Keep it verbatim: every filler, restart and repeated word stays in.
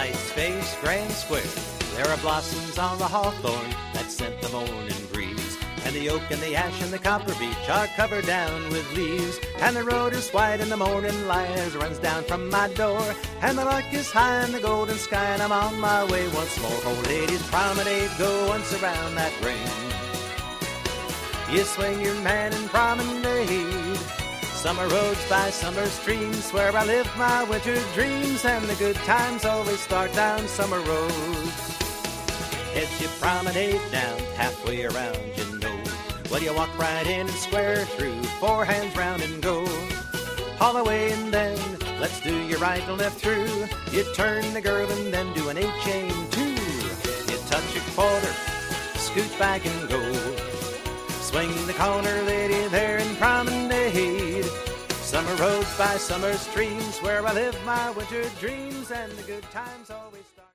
Lights face Grand Square. There are blossoms on the hawthorn that scent the morning breeze. And the oak and the ash and the copper beech are covered down with leaves. And the road is white and the morning light runs down from my door. And the lark is high in the golden sky and I'm on my way once more. Oh, ladies, promenade, go once around that ring. You swing your man in promenade. Summer roads by summer streams where I live my winter dreams. And the good times always start down summer roads. If you promenade down halfway around, you know, well, you walk right in and square through, four hands round and go. All the way and then, let's do your right and left through. You turn the girl and then do an A-chain too. You touch a quarter, scoot back and go. Swing the corner, lady, there in promenade. Summer roads by summer streams where I live my winter dreams. And the good times always start.